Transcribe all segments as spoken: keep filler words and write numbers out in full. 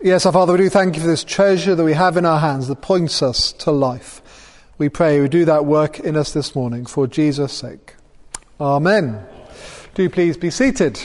Yes, our Father, we do thank you for this treasure that we have in our hands that points us to life. We pray you do that work in us this morning for Jesus' sake. Amen. Do please be seated.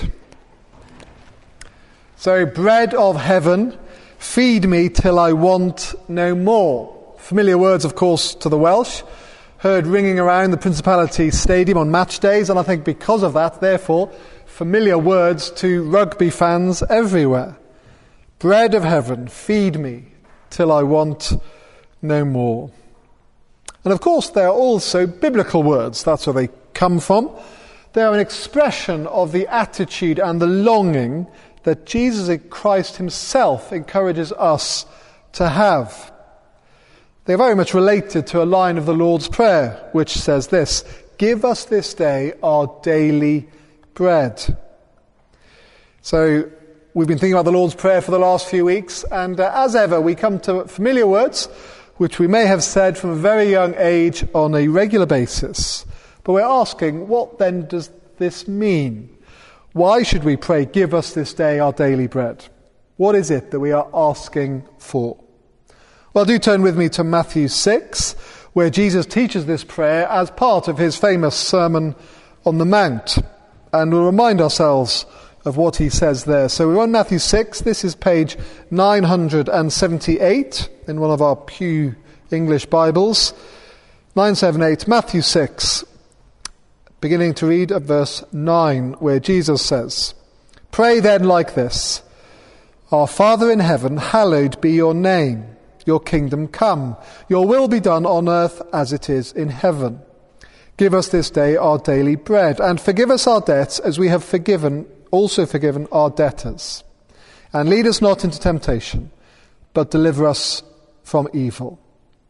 So, bread of heaven, feed me till I want no more. Familiar words, of course, to the Welsh, heard ringing around the Principality Stadium on match days, and I think because of that, therefore, familiar words to rugby fans everywhere. Bread of heaven, feed me till I want no more. And of course, they are also biblical words. That's where they come from. They are an expression of the attitude and the longing that Jesus Christ himself encourages us to have. They're very much related to a line of the Lord's Prayer, which says this: "Give us this day our daily bread." So, we've been thinking about the Lord's Prayer for the last few weeks, and uh, as ever, we come to familiar words, which we may have said from a very young age on a regular basis. But we're asking, what then does this mean? Why should we pray, "Give us this day our daily bread"? What is it that we are asking for? Well, do turn with me to Matthew six, where Jesus teaches this prayer as part of his famous Sermon on the Mount. And we'll remind ourselves of what he says there. So we're on Matthew six. This is page nine hundred seventy-eight in one of our Pew English Bibles. nine seventy-eight, Matthew six, beginning to read at verse nine, where Jesus says, "Pray then like this: Our Father in heaven, hallowed be your name. Your kingdom come. Your will be done on earth as it is in heaven. Give us this day our daily bread, and forgive us our debts as we have forgiven also forgiven our debtors. And lead us not into temptation, but deliver us from evil."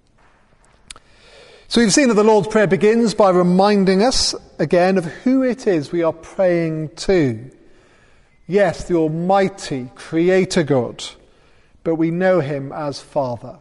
So we've seen that the Lord's Prayer begins by reminding us again of who it is we are praying to. Yes, the Almighty Creator God, but we know him as Father.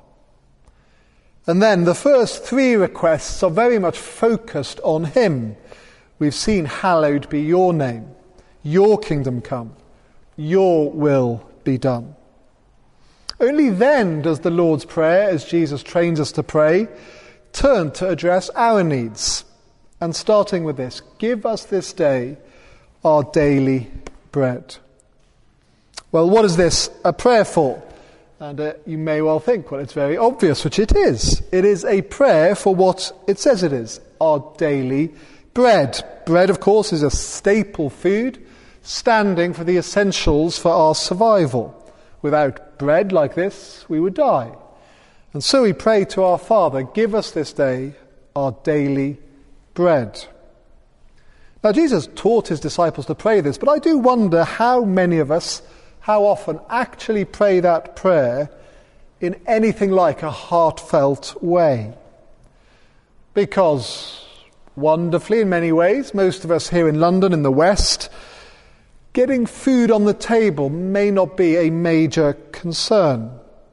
And then the first three requests are very much focused on him. We've seen, "Hallowed be your name. Your kingdom come. Your will be done." Only then does the Lord's Prayer, as Jesus trains us to pray, turn to address our needs. And starting with this: "Give us this day our daily bread." Well, what is this a prayer for? And uh, you may well think, well, it's very obvious, which it is. It is a prayer for what it says it is: our daily bread. Bread, of course, is a staple food, standing for the essentials for our survival. Without bread like this, we would die. And so we pray to our Father, "Give us this day our daily bread." Now, Jesus taught his disciples to pray this, but I do wonder how many of us, how often, actually pray that prayer in anything like a heartfelt way. Because, wonderfully, in many ways, most of us here in London, in the West, getting food on the table may not be a major concern.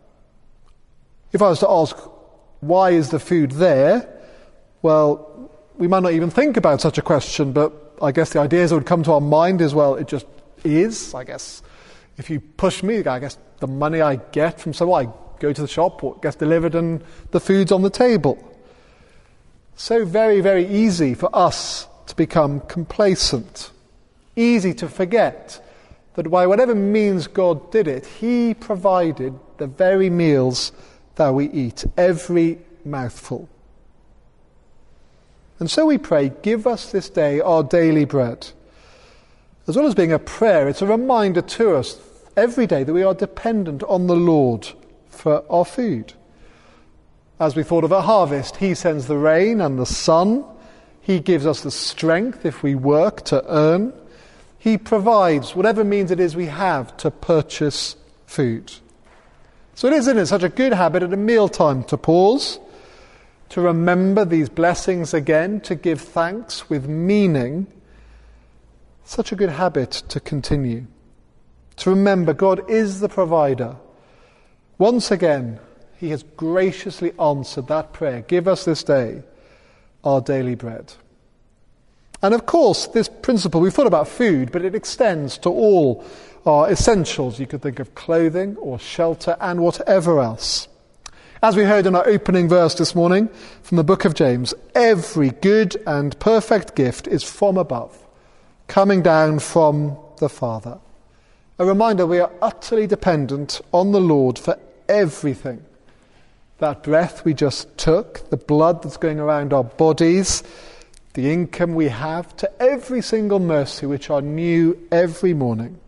If I was to ask, why is the food there? Well, we might not even think about such a question, but I guess the ideas that would come to our mind is, well, it just is. I guess if you push me, I guess the money I get from someone, I go to the shop, what gets delivered, and the food's on the table. So very, very easy for us to become complacent. Easy to forget that by whatever means God did it, he provided the very meals that we eat, every mouthful. And so we pray, "Give us this day our daily bread." As well as being a prayer, it's a reminder to us every day that we are dependent on the Lord for our food. As we thought of a harvest, he sends the rain and the sun. He gives us the strength if we work to earn. He provides whatever means it is we have to purchase food. So it is, isn't it, such a good habit at a mealtime to pause, to remember these blessings again, to give thanks with meaning. Such a good habit to continue. To remember God is the provider. Once again, he has graciously answered that prayer. "Give us this day our daily bread." And of course, this principle, we've thought about food, but it extends to all our essentials. You could think of clothing or shelter and whatever else. As we heard in our opening verse this morning from the book of James, every good and perfect gift is from above, coming down from the Father. A reminder we are utterly dependent on the Lord for everything. That breath we just took, the blood that's going around our bodies, the income we have, to every single mercy which are new every morning.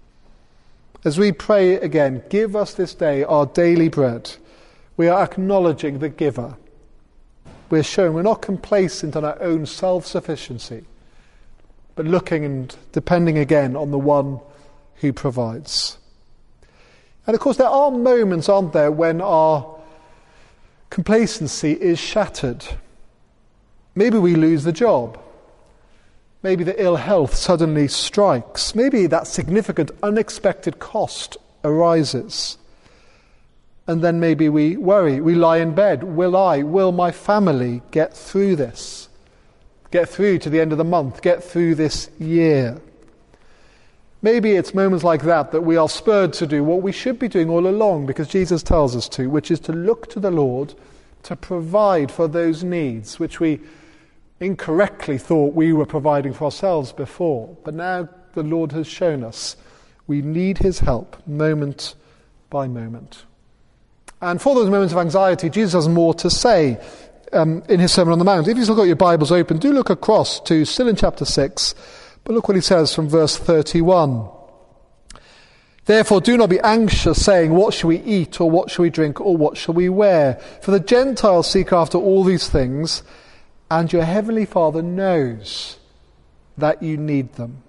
As we pray again, give us this day our daily bread, we are acknowledging the giver. We're showing we're not complacent on our own self-sufficiency, but looking and depending again on the one who provides. And of course there are moments, aren't there, when our complacency is shattered. Maybe we lose the job. Maybe the ill health suddenly strikes. Maybe that significant unexpected cost arises. And then maybe we worry. We lie in bed. Will I, will my family get through this? Get through to the end of the month? Get through this year? Maybe it's moments like that that we are spurred to do what we should be doing all along, because Jesus tells us to, which is to look to the Lord to provide for those needs which we incorrectly thought we were providing for ourselves before. But now the Lord has shown us we need his help moment by moment. And for those moments of anxiety, Jesus has more to say um, in his Sermon on the Mount. If you've still got your Bibles open, do look across to, still in chapter six, but look what he says from verse thirty-one. Therefore do not be anxious, saying, what shall we eat, or what shall we drink, or what shall we wear? For the Gentiles seek after all these things, and your heavenly Father knows that you need them.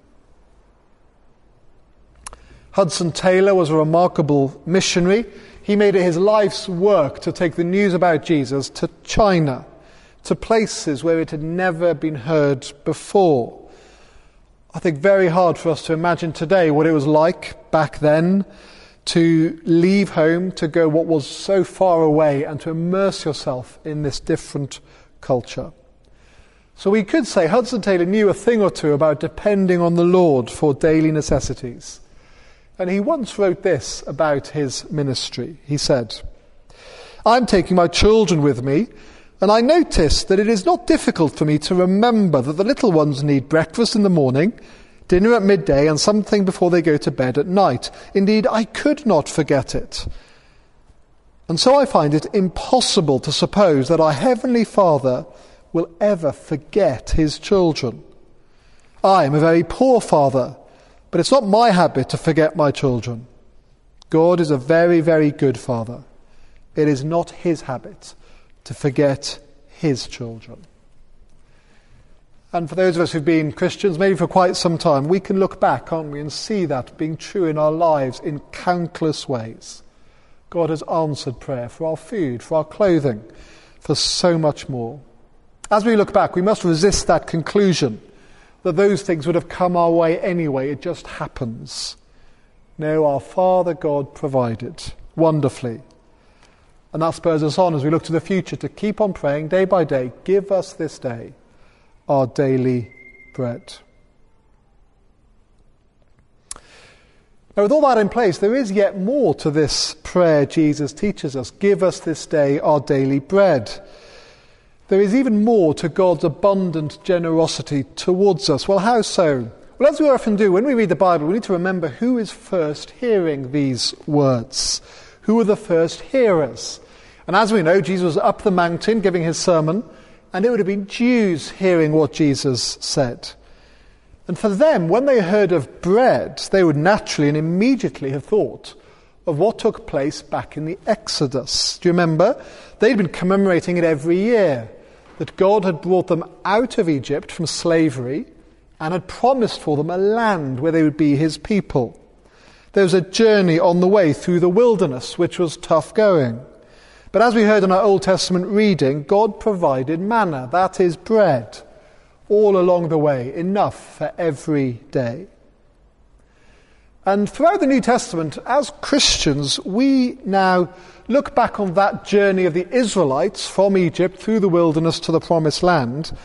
Hudson Taylor was a remarkable missionary. He made it his life's work to take the news about Jesus to China, to places where it had never been heard before. I think very hard for us to imagine today what it was like back then to leave home, to go what was so far away, and to immerse yourself in this different culture. So we could say Hudson Taylor knew a thing or two about depending on the Lord for daily necessities. And he once wrote this about his ministry. He said, I'm taking my children with me, and I notice that it is not difficult for me to remember that the little ones need breakfast in the morning, dinner at midday, and something before they go to bed at night. Indeed, I could not forget it. And so I find it impossible to suppose that our Heavenly Father will ever forget his children. I am a very poor father, but it's not my habit to forget my children. God is a very, very good father. It is not his habit to forget his children. And for those of us who've been Christians, maybe for quite some time, we can look back, can't we, and see that being true in our lives in countless ways. God has answered prayer for our food, for our clothing, for so much more. As we look back, we must resist that conclusion that those things would have come our way anyway. It just happens. No, our Father God provided wonderfully. And that spurs us on as we look to the future to keep on praying day by day. Give us this day our daily bread. Now, with all that in place, there is yet more to this prayer Jesus teaches us. Give us this day our daily bread. There is even more to God's abundant generosity towards us. Well, how so? Well, as we often do, when we read the Bible, we need to remember who is first hearing these words. Who are the first hearers? And as we know, Jesus was up the mountain giving his sermon, and it would have been Jews hearing what Jesus said. And for them, when they heard of bread, they would naturally and immediately have thought of what took place back in the Exodus. Do you remember? They'd been commemorating it every year, that God had brought them out of Egypt from slavery and had promised for them a land where they would be his people. There was a journey on the way through the wilderness, which was tough going. But as we heard in our Old Testament reading, God provided manna, that is bread, all along the way, enough for every day. And throughout the New Testament, as Christians, we now look back on that journey of the Israelites from Egypt through the wilderness to the Promised Land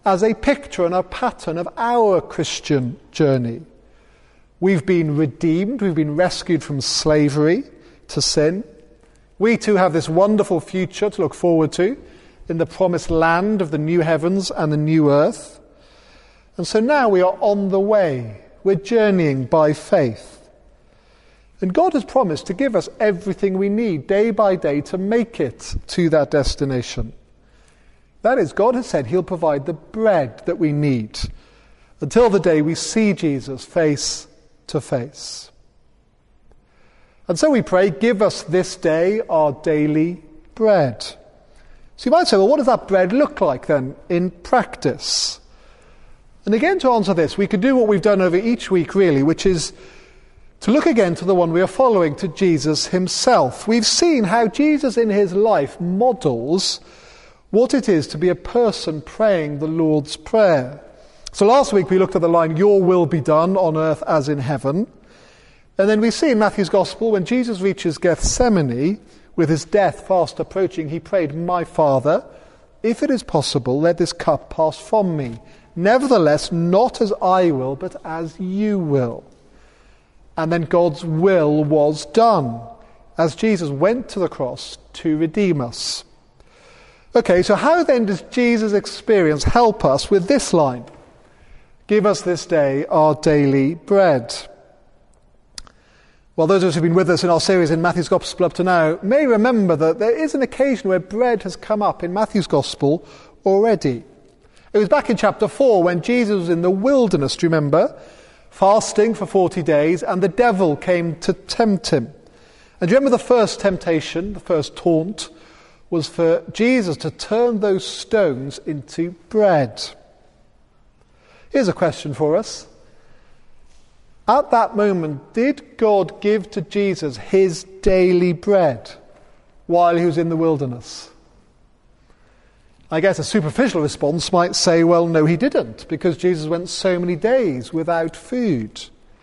as a picture and a pattern of our Christian journey. We've been redeemed, we've been rescued from slavery to sin. We too have this wonderful future to look forward to in the promised land of the new heavens and the new earth. And so now we are on the way. We're journeying by faith. And God has promised to give us everything we need day by day to make it to that destination. That is, God has said he'll provide the bread that we need until the day we see Jesus face to face. And so we pray, give us this day our daily bread. So you might say, well, what does that bread look like then in practice? And again, to answer this, we could do what we've done over each week really, which is to look again to the one we are following, to Jesus himself. We've seen how Jesus in his life models what it is to be a person praying the Lord's Prayer. So last week we looked at the line, your will be done on earth as in heaven. And then we see in Matthew's Gospel, when Jesus reaches Gethsemane, with his death fast approaching, he prayed, my Father, if it is possible, let this cup pass from me. Nevertheless, not as I will, but as you will. And then God's will was done, as Jesus went to the cross to redeem us. Okay, so how then does Jesus' experience help us with this line? Give us this day our daily bread. Well, those of us who've been with us in our series in Matthew's Gospel up to now may remember that there is an occasion where bread has come up in Matthew's Gospel already. It was back in chapter four when Jesus was in the wilderness, do you remember? Fasting for forty days, and the devil came to tempt him. And do you remember the first temptation, the first taunt, was for Jesus to turn those stones into bread. Here's a question for us. At that moment, did God give to Jesus his daily bread while he was in the wilderness? I guess a superficial response might say, well, no, he didn't, because Jesus went so many days without food.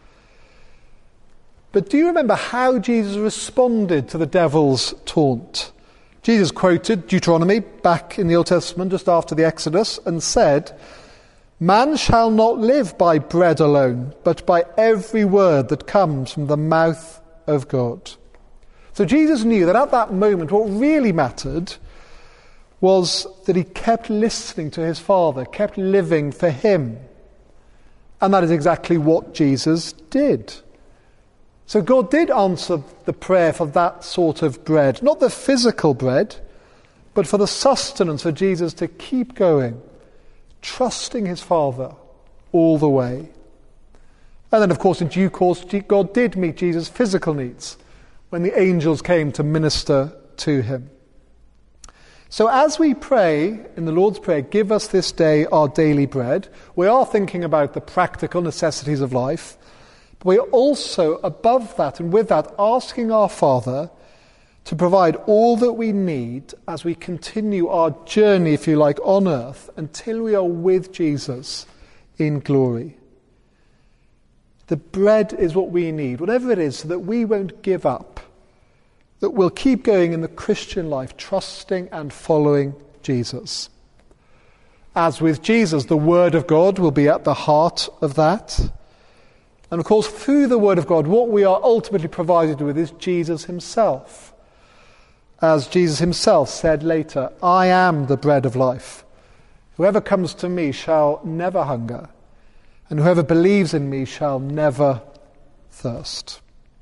But do you remember how Jesus responded to the devil's taunt? Jesus quoted Deuteronomy back in the Old Testament just after the Exodus and said, man shall not live by bread alone, but by every word that comes from the mouth of God. So Jesus knew that at that moment what really mattered was that he kept listening to his Father, kept living for him. And that is exactly what Jesus did. So God did answer the prayer for that sort of bread, not the physical bread, but for the sustenance for Jesus to keep going, trusting his Father all the way. And then, of course, in due course, God did meet Jesus' physical needs when the angels came to minister to him. So as we pray in the Lord's Prayer, give us this day our daily bread, we are thinking about the practical necessities of life, but we are also, above that and with that, asking our Father to provide all that we need as we continue our journey, if you like, on earth until we are with Jesus in glory. The bread is what we need, whatever it is, so that we won't give up, that we'll keep going in the Christian life, trusting and following Jesus. As with Jesus, the Word of God will be at the heart of that. And of course, through the Word of God, what we are ultimately provided with is Jesus himself. As Jesus himself said later, I am the bread of life. Whoever comes to me shall never hunger, and whoever believes in me shall never thirst.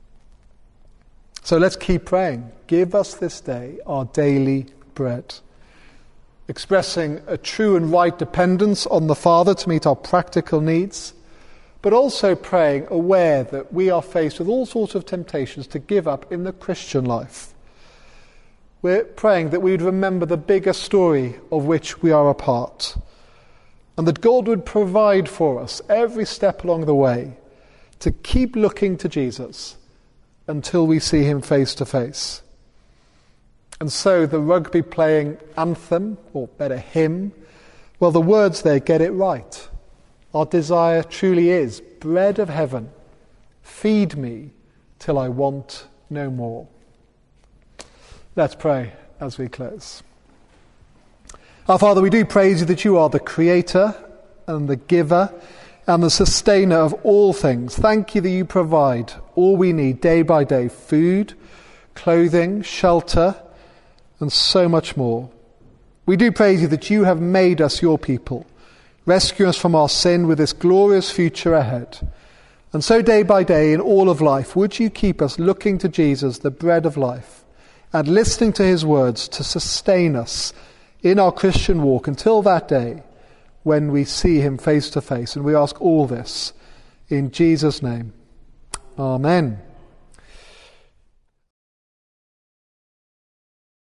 So let's keep praying. Give us this day our daily bread. Expressing a true and right dependence on the Father to meet our practical needs, but also praying aware that we are faced with all sorts of temptations to give up in the Christian life. We're praying that we would remember the bigger story of which we are a part, and that God would provide for us every step along the way to keep looking to Jesus until we see him face to face. And so the rugby playing anthem, or better hymn, well, the words there get it right. Our desire truly is, bread of heaven, feed me till I want no more. Let's pray as we close. Our Father, we do praise you that you are the creator and the giver and the sustainer of all things. Thank you that you provide all we need day by day: food, clothing, shelter, and so much more. We do praise you that you have made us your people, rescuing us from our sin with this glorious future ahead. And so day by day in all of life, would you keep us looking to Jesus, the bread of life, and listening to his words to sustain us in our Christian walk until that day when we see him face to face. And we ask all this in Jesus' name. Amen.